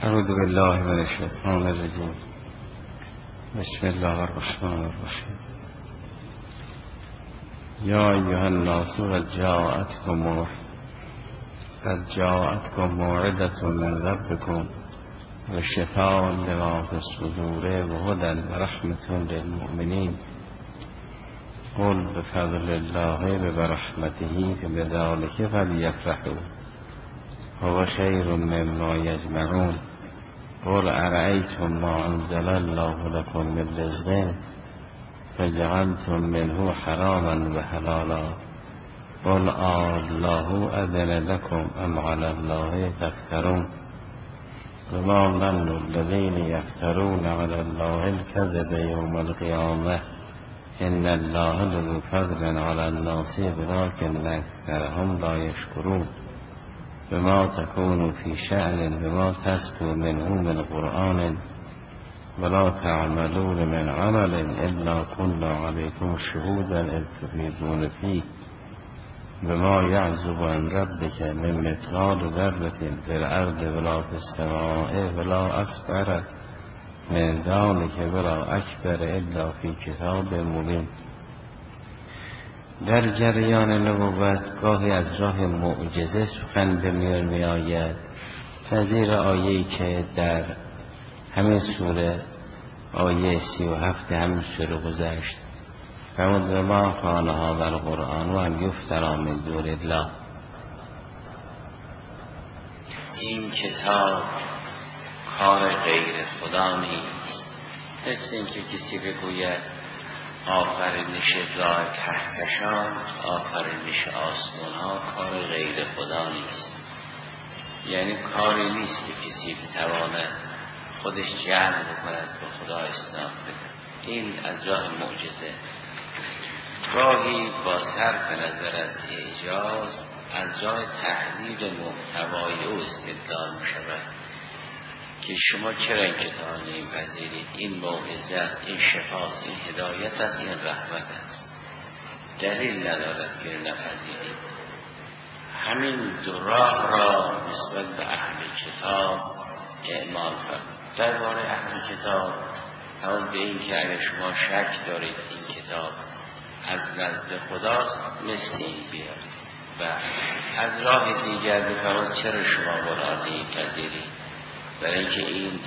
اعوذ بالله من الشیطان الرجیم. بسم الله الرحمن الرحیم. یا ایها الناس قد جاءتكم موعظة من ربكم و شفاء لما في الصدور و هدى و رحمة للمؤمنین. قل بفضل الله و برحمته فبذلك فلیفرحوا هو خیر مما یجمعون. قل ارأیتم ما انزل الله لكم من رزق فجعلتم منه حراما و حلالا قل الله اذن لكم ام على الله تفترون. وما ظن الذين يفترون على الله الكذب يوم القيامة ان الله لذو فضل على الناس ولكن اكثرهم لا يشكرون. بما تكون في شأن بما تسكو منه من قرآن ولا تعملون من عمل إلا كنا عليكم شهودا إذ تفيضون فيه. بما يعزب عن ربك من مثقال ذرة في الأرض ولا في السماء ولا أصغر من ذلك ولا أكبر إلا في كتاب مبين. در جریان نبوت گاهی از راه معجزه سخن به میان می آید. نظیر آیه‌ای که در همین سوره آیه 37 همین سوره گذشت. فرمود ما کان هذا القرآن و ان یفتری من دون الله. این کتاب کار غیر خدا نیست. مثل اینکه کسی بگوید آفرینش راه کهکشان، آفرینش آسمان ها کار غیر خدا نیست. یعنی کاری نیست که کسی بتواند خودش جمع بکند به خدا اسلام بده. این از راه معجزه. گاهی با صرف نظر از اعجاز از راه تحلیل محتوای او استدلال می شود که شما چرا این کتاب نمی‌پذیرید؟ این موعظه است، این شفاست، این هدایت است، این رحمت است. دلیل ندارد که نپذیرید. همین دو راه را نسبت به اهل کتاب اعمال فرمود. درباره اهل کتاب همون به این که اگر شما شک دارید این کتاب از نزد خداست مثل این بیارید و از راه دیگر بفرمایید چرا شما قرآن نمی‌پذیرید؟ برای اینکه این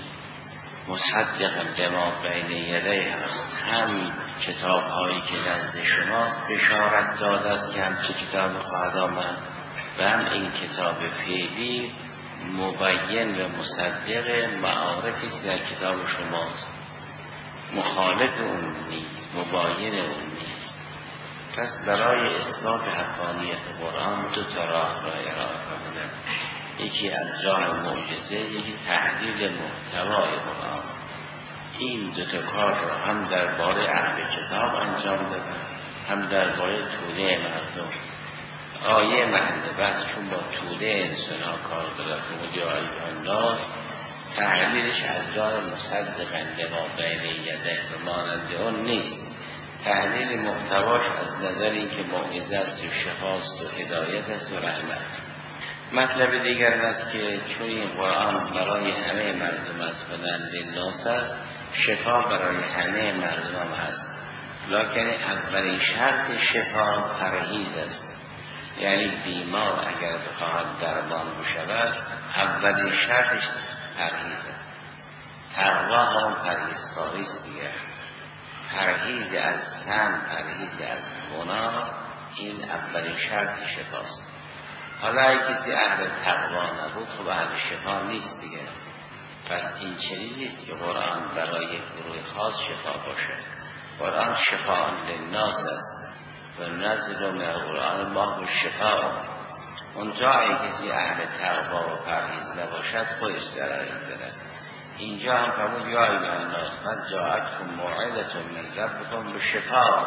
مصدق لما بین یدیه هست. هم کتاب هایی که نزد شماست بشارت داده است که همچه کتاب خواهد آمد و هم این کتاب فعلی مبین و مصدق معارفی است در کتاب شماست. مخالف اون نیست، مباین اون نیست. پس برای اثبات حقانیت قرآن دو تا راه را ارائه فرمودند. یکی از راه معجزه، یکی تحلیل محتوای قرآن. این دو تا کار را هم درباره اهل کتاب انجام دادن، هم درباره توده مردم. آیه محل بحث چون با توده انسان ها کار دارد که یا ایها الناس تحلیلش از راه مصدق لما بین یدیه و مانند اون نیست. تحلیل محتواش از نظر اینکه موعظه است و شفاست و هدایت است و رحمت. مطلب دیگر است که چون این قرآن برای همه مردم است و للناس است، شفا برای همه مردم هست. لکن اولین شرط شفا پرهیز است. یعنی بیمار اگر بخواهد درمان بشود اولین شرطش پرهیز است. تقوا هم پرهیزکاری است دیگر. پرهیز از سم، پرهیز از گناه، این اولین شرط شفاست. حالا اگه کسی اهل تقوا نبود خب اهل شفا نیست دیگه. پس این چنین نیست که قرآن برای گروه خاص شفا باشه. قرآن شفاء للناس است و نزل من القرآن ما هو شفاء. اونجا اگه کسی اهل تقوا و پرهیز نباشد خودش ضرر می‌برد. اینجا هم فرمود یا ایها الناس قد جاءتکم موعظة من ربکم بشفاء.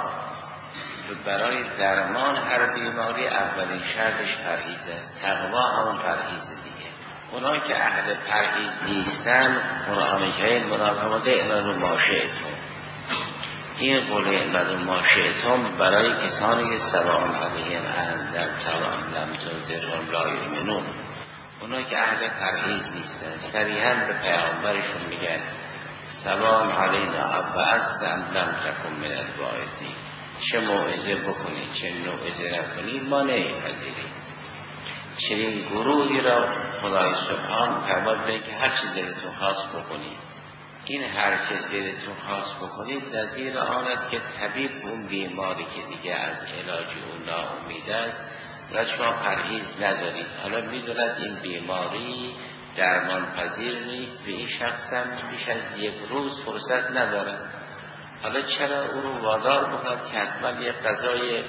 برای درمان هر بیماری اولین شرطش پرهیز است. تقوا همون پرهیز دیگه. اونا که اهل پرهیز نیستن قرآن کریم منافماده اعملوا ما شئتم. این قول اعملوا ما شئتم برای کسانی که سواء علیهم انذرتم ام لم تنذرهم لا یؤمنون. اونا که اهل پرهیز نیستن صریحا به پیامبرشون میگن سلام علینا ابعثت ام لم تکن من الواعظین، چه موعظه بکنی چه موعظه نکنی ما نمیپذیریم. چنین گروهی را خدای سبحان فرموده که هر چه دلتون خواست بکنید. این هر چه دلتون خواست بکنید نظیر آن است که طبیب اون بیماری که دیگه از علاج اون ناامید است و شما پرهیز ندارید، حالا میدوند این بیماری درمان پذیر نیست و این شخص هم بیش از یک روز فرصت ندارد، حالا چرا او رو وادار بکند که حتما یک غذای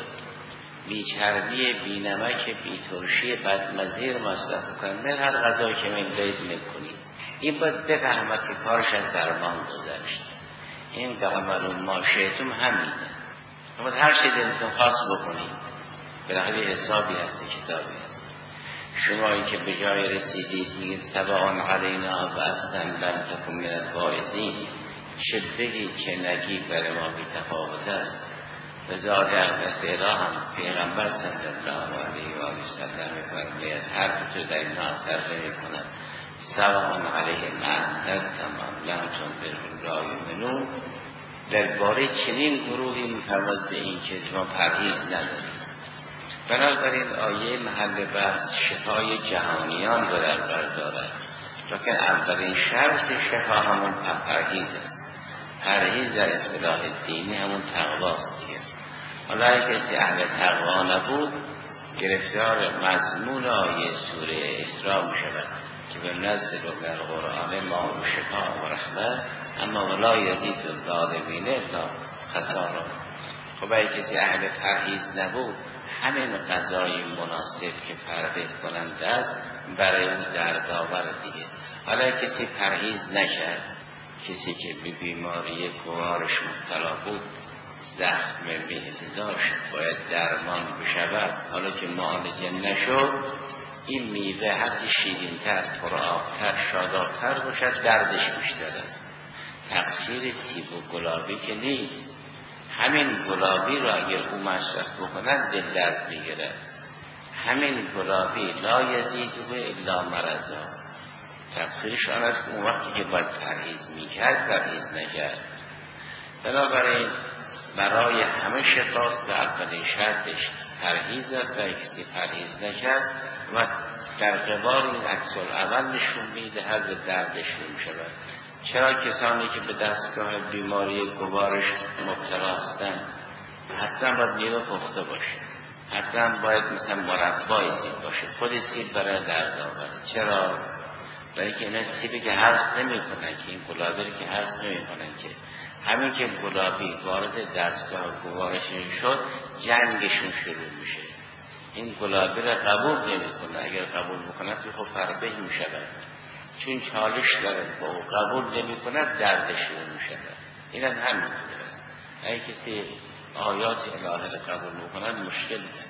بیچربی بینمک بیترشی بدمزیر مصرف کنید؟ من هر غذایی که من بید میکنید این باید بفهمد که کارش از درمان گذشت. این قرمالون ما شیطم همینه، باید هر چی دلتون خواست بکنید. بالاخره حسابی هست، کتابی هست. شمایی که به جای رسیدید میگید سواء علینا و اصلا لم تکن من الواعظین، چه بگید چه نگید برای ما بی تفاوت است. به ذات اقدس اله هم پیغمبر صلی الله علیه و آله و سلم می‌فرماید حرف تو در این اثر نمی‌کند. سواء علیه من در تمام لم تنذر لا یؤمنون. درباره چنین گروهی می‌فرماید به این که ما پرهیز نداریم. بنابراین آیه محل بحث شفای جهانیان را در بر دارد، لیکن اولین شرط شفا همون پرهیز است. پرهیز در اصطلاح دینی همون تقواست دیگه. حالا اگه کسی اهل تقوا نبود گرفتار مضمون آیه سوره اسراء می شود که به نزل در قرآن ما و شفا و رحمت اما ولا یزید الظالمین الا خسارا. خب اگه کسی اهل پرهیز نبود همین غذای مناسب که فربه کننده است برای اون دردآور دیگه. حالا کسی پرهیز نکرد، کسی که به بیماری گوارش مبتلا بود، زخم معده داشت، باید درمان بشود، حالا که معالجه نشد این میوه هرچی شیرین‌تر، پرآب‌تر، شاداب‌تر باشد دردش بیشتر است. تقصیر سیب و گلابی که نیست، همین گلابی را اگر او مصرف بکند دل درد میگیرد. همین گلابی لا یزیده الا مرضا. تقصیرش آن است که اون وقتی که باید پرهیز میکرد پرهیز نکرد. بنابراین برای همه شفاست به اولین شرطش پرهیز است و کسی پرهیز نکرد و در قبال این عکس العمل نشون میدهد و دردشون میشود. چرا کسانی که به دستگاه بیماری گوارش مبتلا هستند حتما باید میوه پخته باشه، حتما باید مثلا مربای سیب باشه، خود سیب برای درد آورد. چرا؟ برای که اینا سیبی که هضم نمی‌کنن، که این گلابی که هضم نمی‌کنن، که همین که گلابی وارد دستگاه گوارش شد جنگشون شروع میشه. این گلابی را قبول نمی‌کنه، اگر قبول بکنه خب فربه می‌شود، چون چالش داره با او قبول نمی کند دردش رو می شود. این هم همین است. اگه کسی آیات الهی را قبول میکند مشکل داره.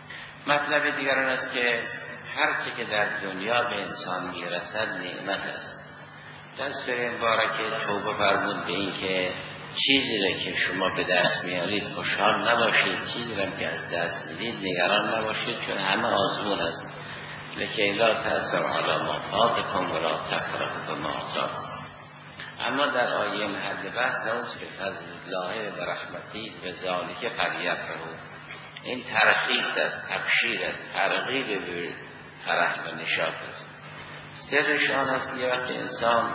مطلب دیگر آن است که هر چه که در دنیا به انسان میرسد نعمت است. در سوره مبارکه توبه فرمود به این که چیزی را که شما به دست میارید خوشحال نباشید، چیزی را که از دست میدید نگران نباشید، چون همه آزمون است. لکی لا تأثر علی ما فاتکم ولا تفرحوا بما آتاکم. اما در آیه محل بحث اون سوره فضل الله و رحمتی و ذالک قد یفرحوا، این ترخیص است، تبشیر است، ترغیب به فرح و نشاط است. سرش آن است که وقتی انسان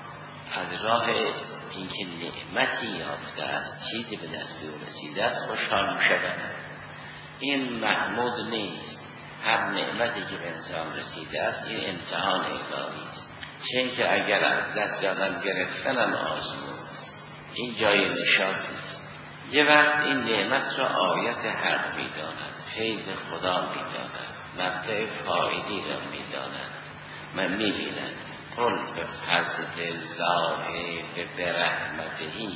از راه اینکه نعمتی یافته است، چیزی به دست او رسیده است خوشحال می‌شود. این محمود نیست. هر نعمتی که به انسان رسیده است این امتحان الهی است، چون که اگر از دست آدم گرفتنم آزمون است، این جای نشاط نیست. یه وقت این نعمت را آیت حق می‌داند، فیض خدا می‌داند، مبدأ فایدی را می‌داند و می‌بیند. قل به فضل الله به رحمتهی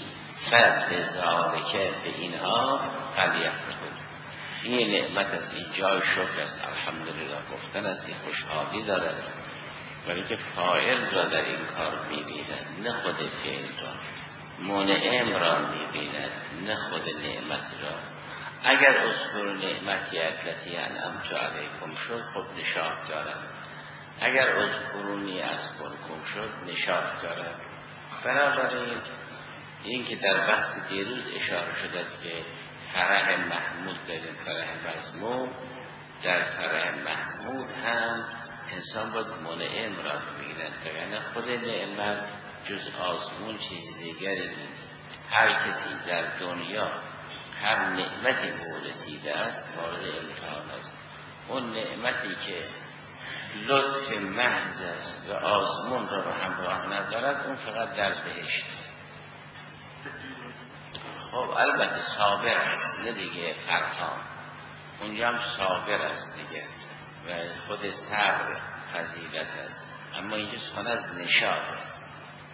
فبذالک به اینها فلیفرحوا. این نعمت از این جای شکر است، الحمدلله گفتن است، این خوشحالی دارد، ولی که فاعل را در این کار می‌بیند نه خود فعل را، منعم را می‌بیند نه خود نعمت را. اگر اذکروا نعمتی التی انعمت علیکم شد خب نشاط دارد، اگر اذکرونی اذکرکم شد نشاط دارد. بنابراین این که در بحث دیروز اشاره شده است که فرح محمود داریم فرح مذموم، در فرح محمود هم انسان باید منعم را بگیرد، یعنی خود نعمت جز آزمون چیز دیگری نیست. هر کسی در دنیا هر نعمتی به رسیده است مورد امتحان است. اون نعمتی که لطف محض است و آزمون را به همراه ندارد اون فقط در بهشت است. خب البته صابر است، نه دیگه فرحان، اونجا هم صابر است دیگه و خود صبر فضیلت است، اما اینجا سخن از نشاط است.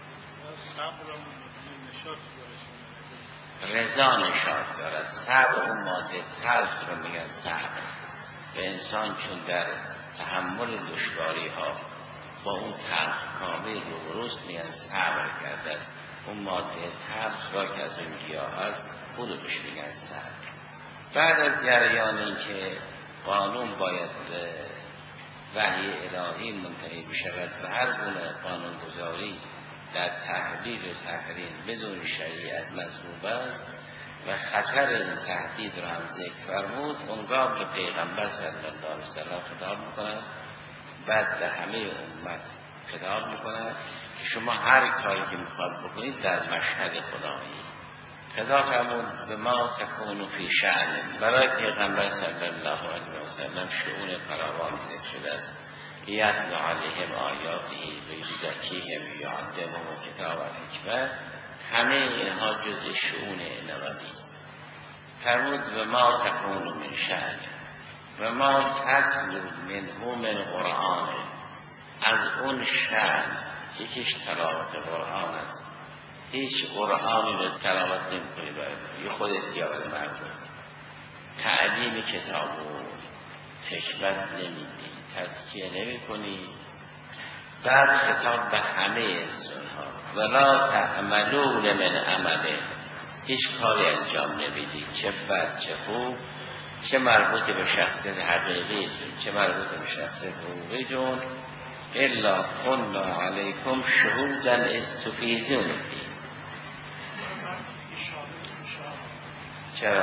رضا نشاط دارد. صبر اون ماده تلخ رو میگن صبر. به انسان چون در تحمل دشواری ها با اون تلخ کامل روبروست میگن صبر کرده است. اون ماده تلخ را که از اون گیاه هست او رو بهش میگن صبر. بعد از جریان این که قانون باید وحی الهی منتهی بشود و هر گونه قانون گذاری در تحلیل و تحریم بدون شریعت مذموم است و خطر این تهدید را هم ذکر فرمود، اونگاه به پیغمبر صلی الله علیه وسلم خطاب میکنند، بعد به همه امت خطاب میکنند که شما هر کاری که میخواد بکنید در مشهد خدایی. خدا فرمود به ما تکونو فی شأن. برای پیغمبر صلی الله علیه وسلم شؤون فراوان ذکر شده است. یتلو علیهم آیاته و یزکیهم و یعلمهم الکتاب والحکمة. همه اینها جز شؤون نبوی است. فرمود و ما تکونو من شأن و ما تتلو منه من قرآن. از اون شأن یکیش تلاوت قرآن است. هیچ قرآنی رو تلاوت نمی‌کنی برای خودت یا برای مردم. تعلیم کتاب و حکمت نمیدی، تزکیه نمی‌کنی. بعد خطاب به همه انسان ها ولا تعملون من عمله. هیچ کاری انجام نمیدی، چه بد چه خوب، چه مربوط به شخصیت حقیقیتون چه مربوط به شخصیت حقوقیتون، الا كنا علیکم شهودا استفیضون فیه. چرا؟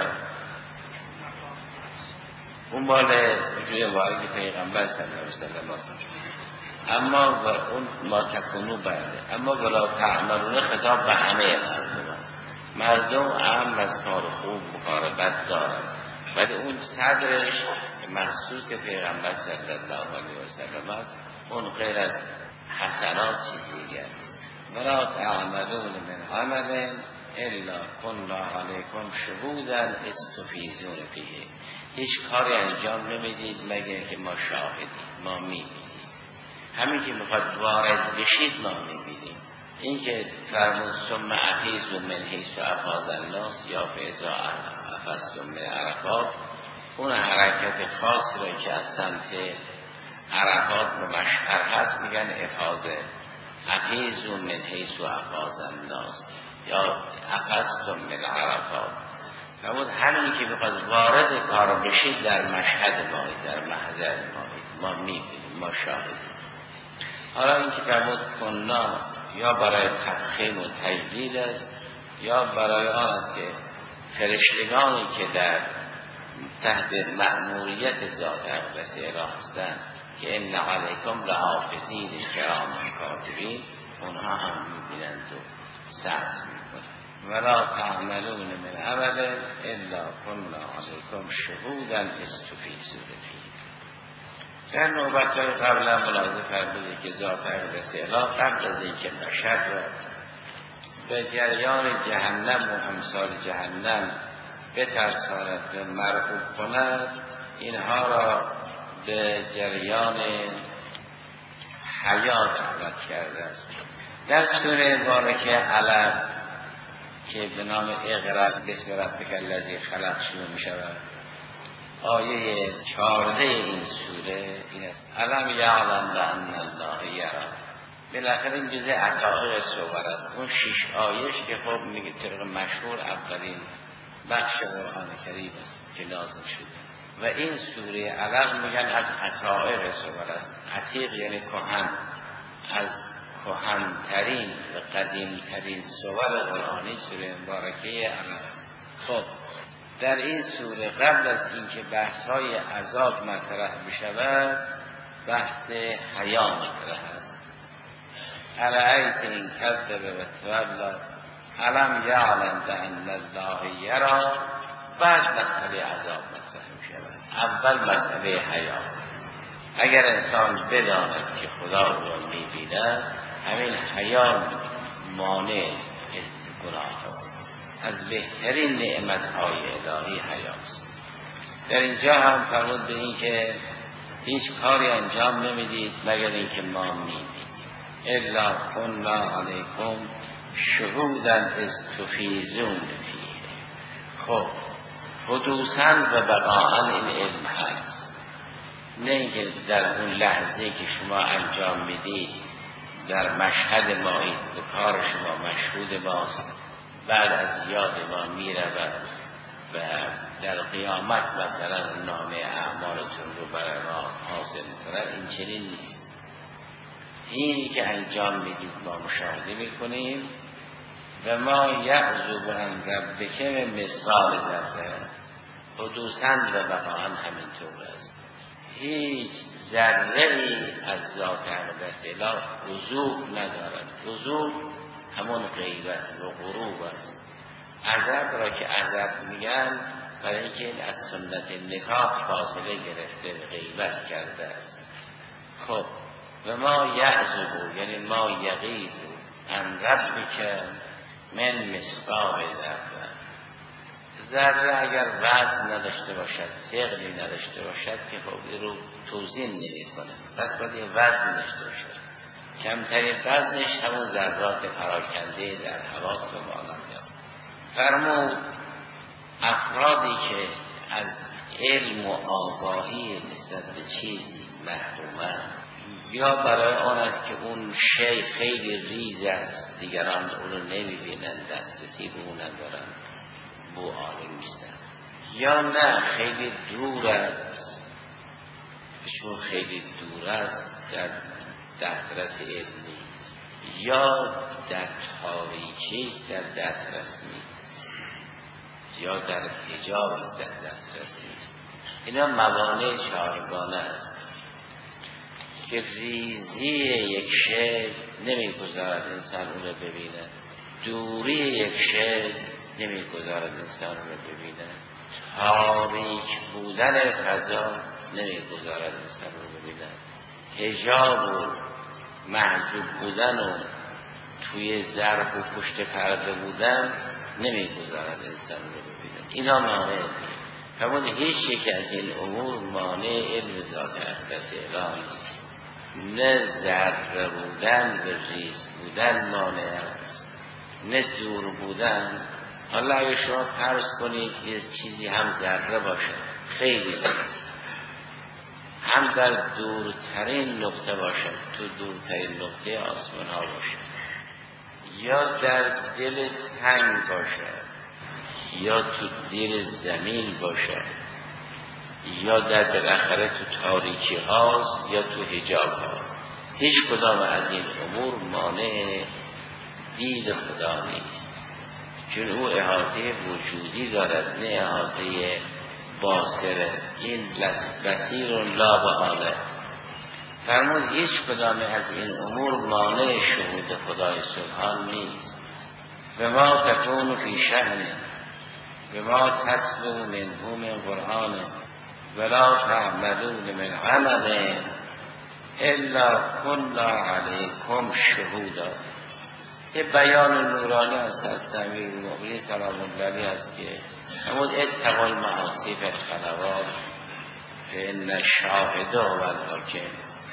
اون مال وجود مبارک پیغمبر صلی الله علیه وسلم است. اما و اون ما تکونو برده، اما ولا تعملون خطاب به همه مردم است. مردم هم از کار خوب و کار بد دارن، ولی اون صدرش مخصوص پیغمبر صلی الله علیه وسلم است. اون غیر از حسنات چیزی دیگر است. ولا تعملون من عمل الا كنا علیکم شهودا استفیضون فیه. هیچ کاری انجام نمیدید مگر که ما شاهدیم، ما میبینیم. همین که میخواد وارد بشید ما میبینیم. این که فرمود ثم افیضوا من حیث افاض الناس یا فاذا افضتم من عرفات، اون حرکت خاصی را که از سمت عرفات و مشعر هست میگن افاضه. افیضوا من حیث افاض الناس یا افضتم من عرفات. فرمود همین که میخواد وارد کار بشید در مشهد ما، در محضر ما میبینیم، ما شاهدیم. حالا این که فرمود کنا یا برای تفخیم و تجدید است یا برای آن است که فرشتگانی که در تحت مأموریت ذات اقدس اله هستند که ان علیکم لحافظین کراما کاتبین، اونها هم میبینند و سعی میکنند. ولا تعملون من عمل الا كنا علیکم شهودا استفیضون فیه. در نوبت‌های قبلا ملاحظه فرموده که ذات اقدس اله قبل از اینکه بشر را به جریان جهنم و امثال جهنم بترساند و مرغوب کند، اینها را به جریان حیا دعوت کرده است. در سوره مبارکه علق که به نام اقرأ بسم ربک الذی خلق شروع می شود، آیه 14 این سوره این است: الم یعلم بان الله یری. بالاخره این جزء عطائق صور است. اون 6 آیهش که خب میگه طبق مشهور اولین بخش قرآن کریم است که نازل شده. و این سوره علق میگن از عتائق سور است. عتیق یعنی کهن، از کهن‌ترین و قدیم‌ترین سور قرآنی سوره مبارکه علق است. خب در این سوره قبل از اینکه بحث‌های عذاب مطرح بشود بحث حیا مطرح است. ارأیت این کذب و تولی الم یعلم بأن الله یری. بعد مسئله عذاب مطرح می‌شود. اول مسئله حیا. اگر انسان بداند که خدا او را می‌بیند، همین حیا مانع است گناه. از بهترین نعمت‌های الهی حیاست. در اینجا هم فرمود به این که هیچ کاری انجام نمیدید مگر اینکه ما می‌بینیم. الا کنا علیکم شهودا اذ تفیضون فیه. خب حدوثاً و بقاءً این علم هست، نه اینکه در اون لحظه که شما انجام میدید در مشهد مایید به کار شما مشهود ماست، بعد از یاد ما میرود و در قیامت مثلا نامه اعمالتون رو برای ما حاصل میکنن. این چنین نیست. اینی که انجام میدید ما مشاهده میکنیم. و ما یعذب عن ربک مثقال ذره. حدوثاً و بقاءً همینطور است. هیچ ذره ای از ذات اقدس اله وضوح ندارد. وضوح همون غیبت و غروب است. عذب را که عذب میگن برای اینکه از سنت نکاح فاصله گرفته و غیبت کرده است. خب و ما یعذب یعنی ما یغیب عن ربک من مثقال ذره. ذره اگر وزن نداشته باشد، ثقلی نداشته باشد که خب این رو توزین نمی کنه. پس باید وزن داشته باشد. کمترین وزنش همون ذرات پراکنده در حواس و مانند. فرمود افرادی که از علم و آگاهی نسبت به چیزی محرومند، یا برای آن است که اون شی خیلی ریز است، دیگران اون رو نمیبینند، دسترسی به اون ندارند، بو عالم نیستند، یا نه خیلی دور است، چون خیلی دور است در دسترس علم نیست، یا در تاریکی در دسترس نیست، یا در حجاب در دسترس نیست. اینا موانع چهارگانه است که ریزی یک شی نمیگذارد انسان اون رو ببینه، دوری یک شی نمیگذارد انسان اون رو ببینه، تاریک بودن فضا نمیگذارد انسان رو ببینه، حجاب و محجوب بودن و توی ظرف و پشت پرده بودن نمیگذارد انسان رو ببینه. اینا مانع همون هیچ یک از این امور مانع علم ذات اقدس اله نیست. نه ذره بودن و ریز بودن مانع است، نه دور بودن. حالا اگه شما فرض کنید یه چیزی هم ذره باشه خیلی نیست، هم در دورترین نقطه باشه، تو دورترین نقطه آسمان ها باشه، یا در دل سنگ باشه، یا تو زیر زمین باشه، یا در بالاخره تو تاریکی هاست یا تو حجاب ها. هیچ کدام از این امور مانع دید خدا نیست، چون او احاطه وجودی دارد، نه احاطه باصره. این بصیر لا بحاله. فرمود هیچ کدام از این امور مانع شهود خدای سبحان نیست. و ما تکون فی شأن و ما تسلو منه من قرآن ولا تعملون من عمل الا کنا علیکم شهودا. یه بیان نورانی است از امیرالمؤمنین سلام الله علیه است که همون اتقوا المعاصی فی الخلوات فان الشاهد هو الحاکم.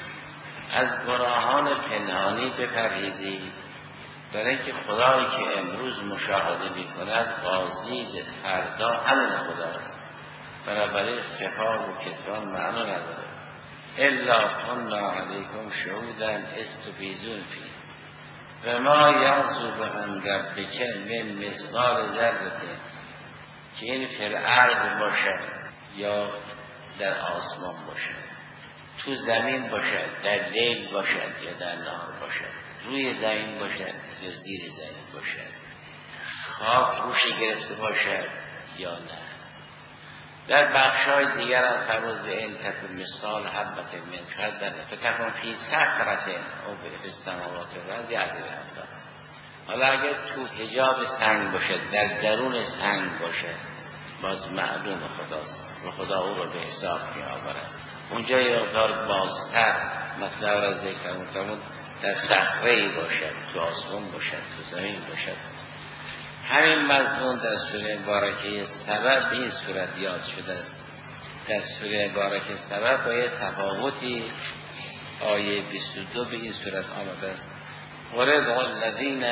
از گناهان پنهانی بپرهیزید، برای اینکه خدایی که امروز مشاهده می‌کند قاضی فردا همین خداست. بنابراین خفا و کتمان معنا نداره. الا کنا علیکم شهودا استفیزون فی و ما یعذب عن ربک من مثقال ذره، که این فی الارض باشه یا در آسمان باشد، تو زمین باشد، در لیل باشد یا در نهار باشد، روی زمین باشد یا زیر زمین باشد، خاک روش گرفته باشد یا نه. در بخشای دیگر هم فرمود به این تکون مثقال حبت من خردل فتکون فی صخرة او فی السماوات والارض یأتی بها الله. حالا اگر تو حجاب سنگ باشد، در درون سنگ باشد، باز معلوم خداست و خدا او رو به حساب می آورد. اونجا یه مقدار بازتر مطلب را ذکر فرمود در صخره‌ای باشد، تو آسمان باشد، تو زمین باشد. همین مضمون در سوره مبارکه سبب به این صورت یاد شده است. در سوره مبارکه سبب با یه تفاوتی آیه 22 به این صورت آمده است: ورد الذین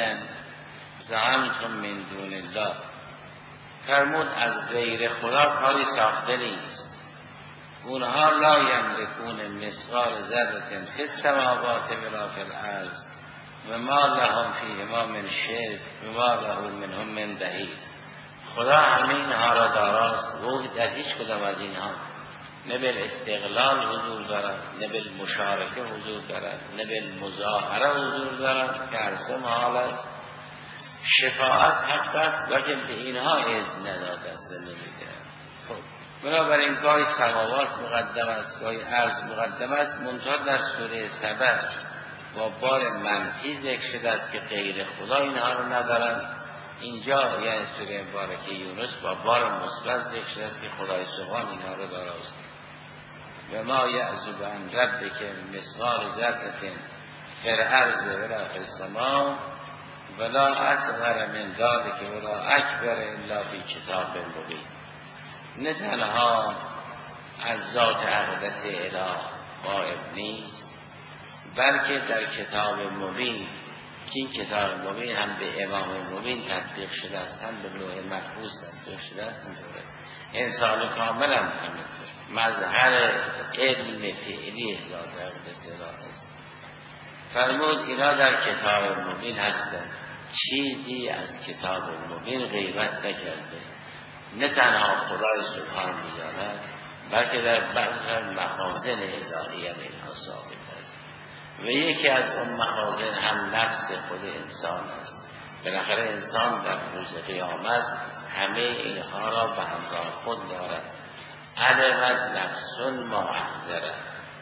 زعمتم من دون الله. فرمود از غیر خدا کاری ساخته نیست. اونها لا یملکون مثقال ذره فی السماوات ولا فی الارض و ما لهم فیهما من شرک و ما له منهم من دهیر. خدا همه اینها را داراست و در هیچ کدام از اینها نه بالاستقلال حضور دارد، نه بالمشارکه حضور دارد، نه بالمظاهره حضور دارد که هر سه محال است. شفاعت حق است لیکن به اینها اذن نداده است، نمیده. خب بنابراین گاهی سماوات مقدم است، گاهی ارض مقدم است. منتها در سوره سبع با بار منفی ذکر شده است که غیر خدا اینها رو ندارند. اینجا یعنی سوره مبارکه یونس با بار مثبت ذکر شده است که خدای سبحان اینها رو داراست. و ما یعزب عن ربک مثقال ذره فی الارض ولا فی السماء ولا اصغر من ذلک ولا اکبر الا فی کتاب مبین. نه تنها از ذات اقدس اله غایب نیست، بلکه در کتاب مبین که این کتاب مبین هم به امام مبین تطبیق شده است، هم به لوح محفوظ تطبیق شده است. انسان کامل هم همینطور مظهر علم فعلی ذات اقدس اله است. فرمود اینا در کتاب مبین هستند، چیزی از کتاب مبین غیبت نکرده. نه تنها خدای سبحان می‌داند، بلکه در بعض مخازن الهی هم اینها ثابت است. و یکی از اون مخازن هم نفس خود انسان است. بالاخره انسان در روز قیامت همه اینها را به همراه خود دارد. علمت نفس ما احضرت.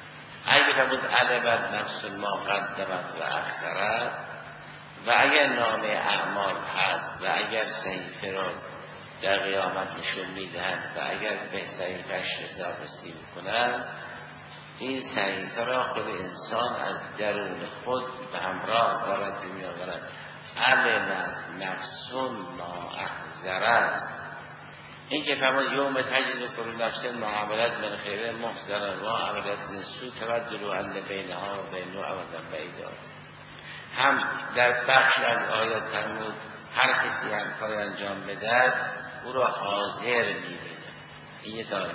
اگر بود علمت نفس ما قدمت و اخرت، و اگر نام اعمال هست و اگر صحیفه را در قیامت نشون میدهند و اگر بهترین قشر حسابرسی میکنند، این صحیفه را خود انسان از درون خود به همراه دارد میآورد. علمت نفس ما احضرت. این که فرمود یوم تجد کل نفس ما عملت من خیر محضرا و عملت من سوء تبدل ان بینها و بینه ابدا بعیدا. هم در بخش از آیات فرمود هر کسی هم کاری انجام بدهد او را حاضر می‌بینه. این یه داره.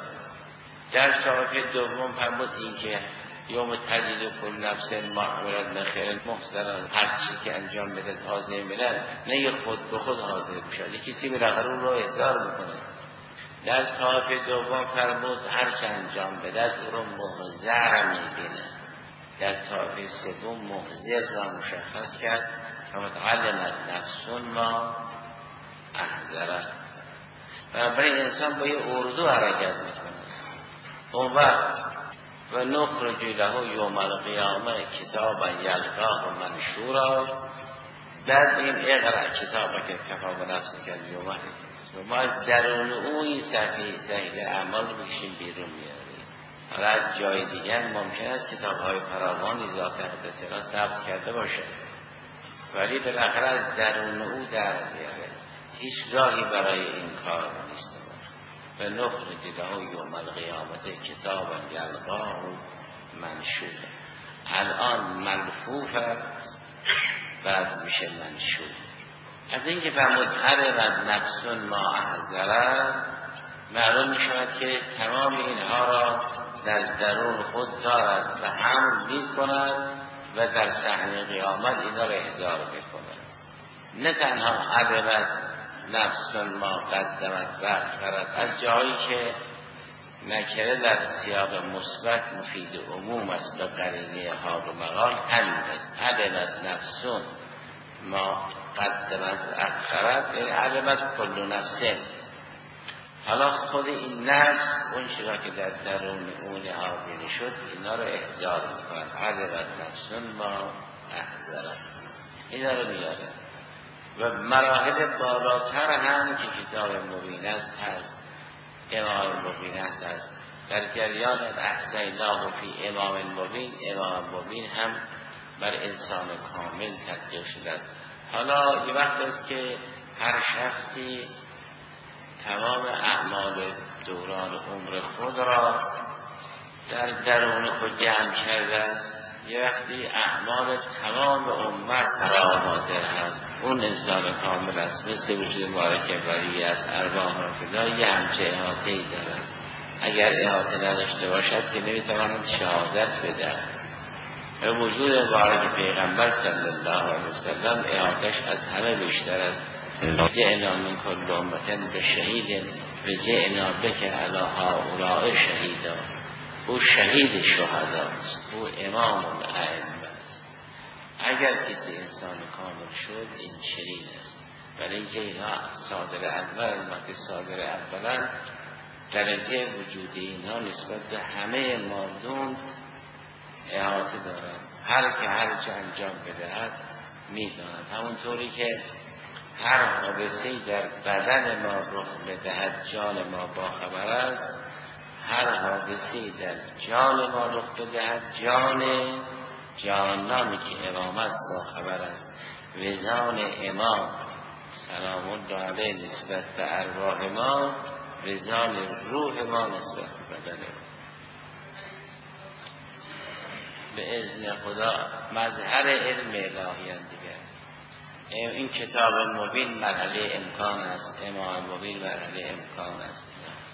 در طرف دوم فرمود این که یوم تجد کل نفس ما عملت من خیر محضرا، هر چی که انجام بده حاضر می‌بینه، نه یه خود به خود حاضر میشه، کسی بالاخره اون را احضار میکنه. در طرف دوم فرمود هر چی انجام بده او را محضر می‌بینه. در طرف سوم محضر را مشخص کرد فرمود علمت نفس ما احضرت. بنابراین انسان با یه اردو حرکت میکنه. اون وقت و نخرج له یوم القیامه کتابا یلقاه منشورا. بعد این اقرأ کتابک کفی بنفسک الیوم حسیبا. ما از درون او این صحیفه اعمال رو میکشیم بیرون میاریم. حالا از جای دیگر ممکن است کتاب‌های فراوانی ذات اقدس را ثبت کرده باشه، ولی بالاخره از درون او در میاره. هیچ راهی برای این کار نیست. و نخرج له یوم القیامه کتابا یلقاه منشورا. الان ملفوف است، بعد میشه منشور. از این که فرمود علمت نفس ما احضرت، معلوم میشود که تمام اینها را در درون خود دارد و حمل میکند و در صحنه قیامت اینا را احضار میکند. نه تنها علمت نفس ما قدمت و اخرت، از جایی که نکره در سیاق مثبت مفید عموم است، به قرینه حال و مقال همین است. علمت نفسون ما قدمت اخرت، یعنی علمت کل نفسه. حالا خود این نفس اون چیزا که در درون اون حاضر شد اینا رو احضار میکنن. علمت نفسون ما احضرت، اینا رو میاره. و مراحل بالاتر هم که کتاب مبین هست امام مبین هست در جریان احسیناه فی امام مبین. امام مبین هم بر انسان کامل تطبیق شده است. حالا یه وقت است که هر شخصی تمام اعمال دوران عمر خود را در درون خود جمع کرده است. یه وقتی اعمال تمام امت را حاضر هست، اون انسان کامل است. مثل وجود مبارک ولی است، ارواح رافضه یه همچه احاطه‌ای دارد. اگر احاطه نداشته باشد که نمیتواند شهادت بده. و وجود مبارک پیغمبر صلی الله علیه وسلم احاطه‌اش از همه بیشتر است. جئنا من کل امة بشهید و جئنا بک علی هؤلاء شهیدا. او شهید شهداست، او امام الائمه است. اگر کسی انسان کامل شد این چنین است. ولی اینکه اینا صادر اول وقتی صادر اولا درجه وجودی اینا نسبت به همه مادون احاطه دارند. هر که هر چه انجام بدهد میداند. همونطوری که هر حادثه‌ای در بدن ما رخ بدهد جان ما باخبر است، هر حادثه‌ای در جان ما رخ بدهد جان جانانی که امام است باخبر است. وزان امام سلام الله علیه نسبت به ارواح ما، وزان روح ما نسبت به بدن ما. به اذن خدا مظهر علم الهی دیگر. این کتاب مبین مرحله امکان است، امام مبین مرحله امکان است.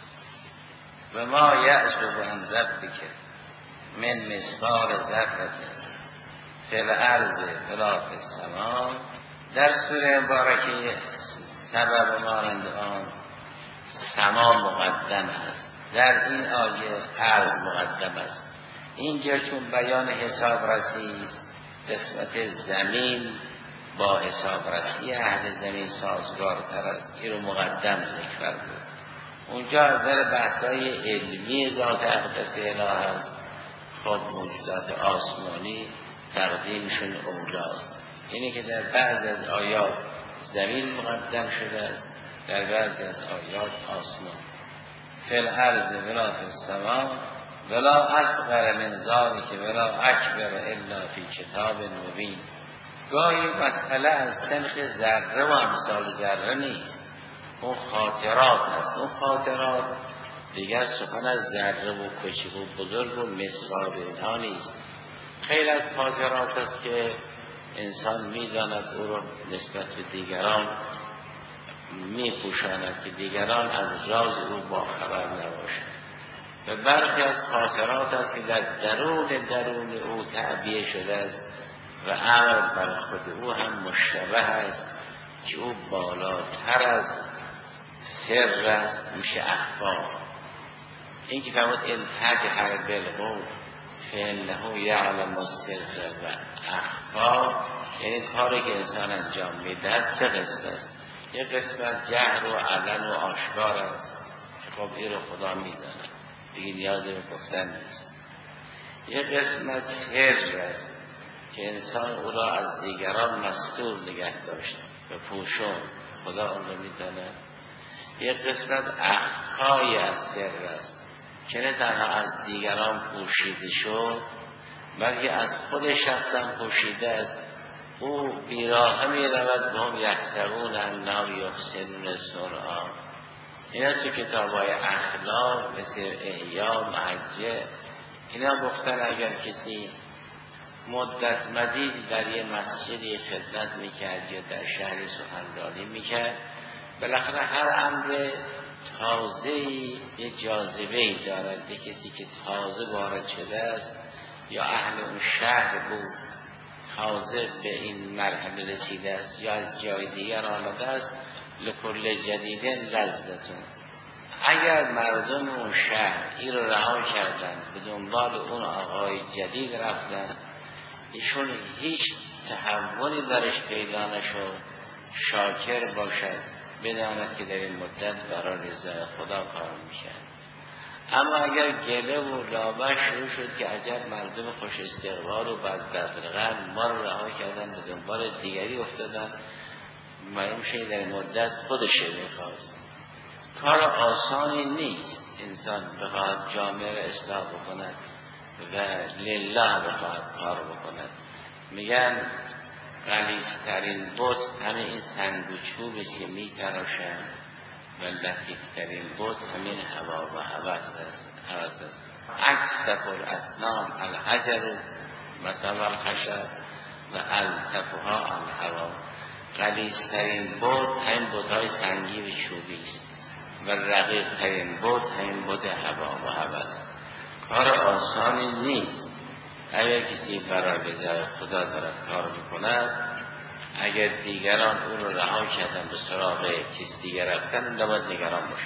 و ما یعزب عن ربک من مثقال ذره فی الارض ولا فی السماء. در سوره مبارکه سبب مانند آن سما مقدم است، در این آیه ارض مقدم است. اینجا چون بیان حسابرسی است، قسمت زمین با حسابرسی اهل زمین سازگارتر است، این رو مقدم ذکر بود. اونجا در بحثای علمی ذات اقدس اله است. خب موجودات آسمانی تقدیمشون اولاست. اینه که در بعض از آیات زمین مقدم شده است، در بعض از آیات آسمان. فی الارض ولا فی السماء ولا اصغر من ذلک ولا اکبر الا فی کتاب مبین. گاهی مسئله از سنخ ذره و امثال ذره نیست، اون خاطرات است. اون خاطرات دیگر سخن از ذره و کوچک و بزرگ و مثقال اینها نیست. خیلی از خاطرات است که انسان میداند او رو نسبت به دیگران میپوشاند که دیگران از راز او باخبر نباشند. و برخی از خاطرات است که در درون او تعبیه شده است و امر بر خود او هم مشتبه است که او بالاتر از سر است، میشه اخفا. این که فرمود انتجهر بالقول فانه یعلم السر و اخفا، یعنی کاری که انسان انجام میده سه قسمت است. یک قسمت جهر و علن و آشکار است که خب این رو خدا میداند، دیگه نیاز به گفتن نیست. یک قسمت سر است که انسان او را از دیگران مستور نگه داشت و پوشون، خدا اون رو میداند. یک قسمت اخفای از سر است که نه تنها از دیگران پوشیده شد بلکه از خود شخص هم پوشیده است. او بیراه می رود و هم یحسبون انهم یحسنون صنعا. اینا تو کتاب‌های اخلاق مثل احیا محجه اینا گفتن اگر کسی مدت مدید در یه مسجدی خدمت میکرد یا در شهری سخنرانی میکرد، بالاخره هر امر تازه‌ای یه جاذبه‌ای دارد به کسی که تازه وارد شده است یا اهل اون شهر بود، تازه به این مرحله رسیده است یا از جای دیگر آمده است. لکل جدیدن لذتون، اگر مردم اون شهر این رو رها کردن به دنبال اون آقای جدید رفتن، ایشون هیچ تحولی درش پیدا نشد، شاکر باشد، بداند که در این مدت برای رضای خدا کار میکرد. اما اگر گله و لابه شروع شد که عجب مردم خوش استقبال و بدبخت‌قلب ما رو رها کردن به دنبال دیگری افتادن، معلوم شد در این مدت خودش میخواست. کار آسانی نیست انسان بخواهد جامعه را اصلاح بکند و لله بخواهد کار بکند. میگن غلیظترین بت همه این سنگ و چوب است که میتراشند و لطیفترین بت همین هوا و هوس است. اکثر الاطنان الحجر مثلا الخشب و التفها الهوا. غلیظترین بت همین بت‌های سنگی و چوبی است و رقیق‌ترین بت همین بت هوا و هوس. کار آسانی نیست. اگر کسی برای رضای خدا دارد کار میکند، اگر دیگران او رو رها کردن به سراغ کسی دیگر رفتن، نباید نگران باشد.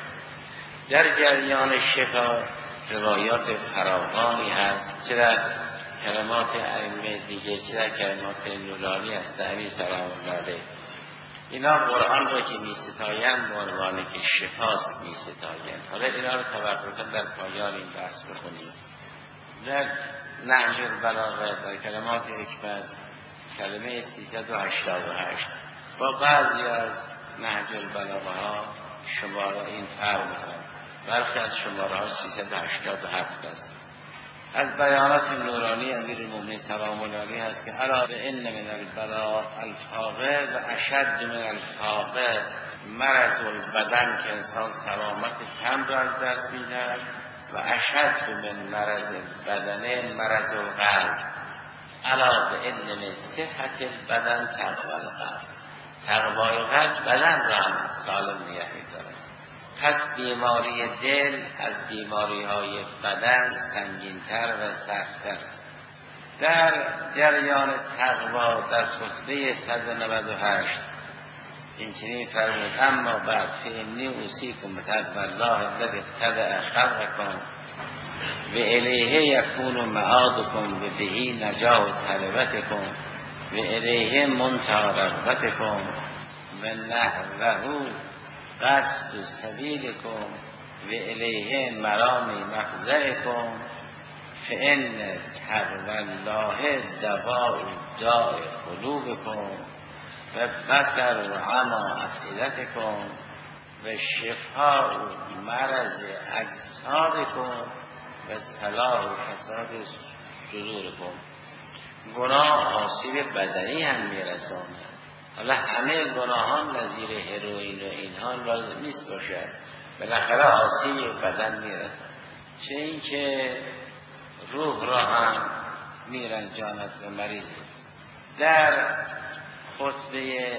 در جریان شفا روایات فراوانی هست، چه در کلمات ائمه دیگه، چه در کلمات نورانی هست. امیر سلام الله علیه اینا قرآن را که می ستایند به عنوان که شفاست می ستایند. حالا اینا رو تبرکاً در پایان این بحث بخونیم. در نهج البلاغه در کلمات حکمت کلمه 388 با بعضی از نهج البلاغه ها شماره این فرق میکنه. برخی از شماره ها 387 است. از بیانات نورانی امیرالمومنین سلام الله علیه هست که الا بان من البلاء الفاقه و اشد من الفاقه مرض البدن که انسان سلامت تن را از دست میدهد و اشد من مرض البدن مرض القلب. الا بان من صحت البدن تقوی القلب. تقوی قلب بدن را هم سالم نگه می‌دارد. پس بیماری دل از بیماری های بدن سنگین‌تر و سخت‌تر است. در جریان تقوا در خطبه 198 این چنین فرمود: اما بعد فإنی اوصیکم بتقوی الله الذی ابتدأ خلقکم و الیه یکون معادکم و به نجاة طلبتکم و الیه منتهی رغبتکم و نحوه قصد سبیلکم و الیه مرام مفزعکم فإن تقوی الله دواء داء قلوبکم و بصر و عمی افئدتکم و شفاء مرض اجسادکم و صلاح و فساد صدورکم. گناه آسیب بدنی هم میرساند. حالا همه گناهان نظیر هروئین و اینها لازم نیست باشد، بالاخره آسیب بدن میرسد. چه این که روح را هم میرنجاند به مریض. در خطبه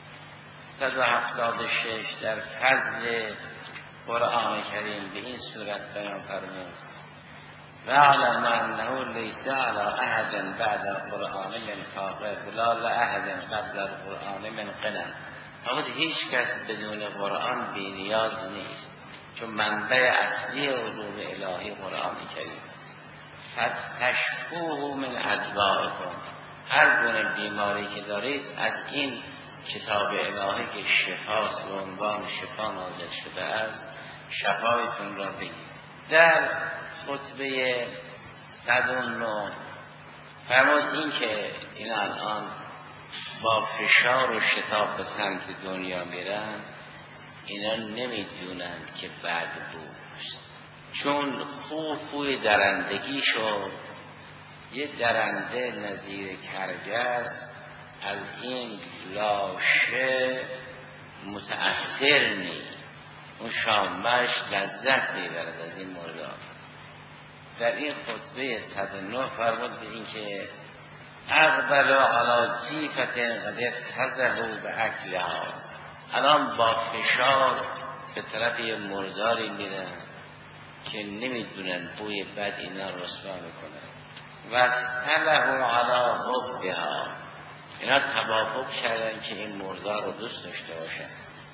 176 در فضل قرآن کریم به این صورت بیان فرمود: و اعلم انه لیس علی احد بعد القرآن من فاقه ولا لاحد قبل القرآن من غنی. اما هیچ کس بدون قرآن بی نیاز نیست، چون منبع اصلی علوم الهی قرآن کریم است. فاستشفوه من ادوائکم. هر گونه بیماری که دارید از این کتاب الهی که شفاست و عنوان شفا نازل شده است شفایتون را بگیرید. در خطبه 109 فرمود این که این الان با فشار و شتاب به سمت دنیا میرن، اینا نمیدونن که بعد بوست، چون خوی درندگی شد. یه درنده نظیر کرگس از این لاشه متأثر نیست، اون شامش لذت میبرد از این مردار. در این خطبه 109 فرمود به این که اقبل علی جیفت قد افتزه به اکلها. الان با فشار به طرف یه مرداری میرن که نمیدونن بوی بد اینا رسوا میکنن. و استله علی حبها. اینا توافق کردن که این مردار رو دوست داشته باشن.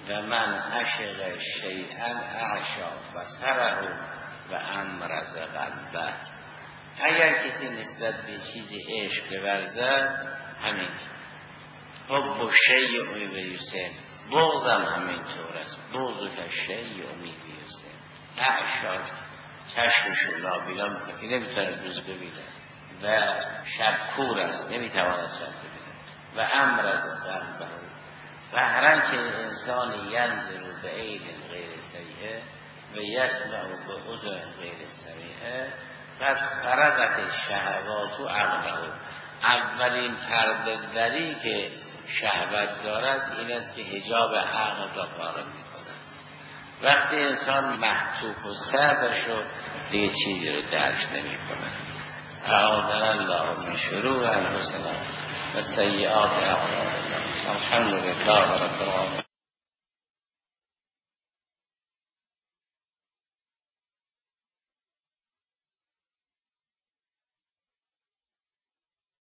و من عشق شیئا اعشا بصره و امرض قلبه. اگر کسی نسبت به چیزی عشق بورزد همین حب و شیء میبیوسه، بغضم همینطور است، بغض که شیء میبیوسه. اعشا چشمشو لابیلا میکنه که نمیتونه روز ببینه و شب کور است نمیتواند شب ببینه. و امرض قلبه و هر آنچه انسان ینظر به عین غیر سیئه و یسمع به اذن غیر سمیعه قد فرقت شهوات و عقله. اولین پرده دری که شهوت دارد این است که حجاب عقل را پاره می‌کند. وقتی انسان محطوط و صبر شد دیگه چیزی رو درک نمی‌کند. اعاذنا الله من شرور انفسنا و سیئات اعمالنا. الحمدلله رب العالمین.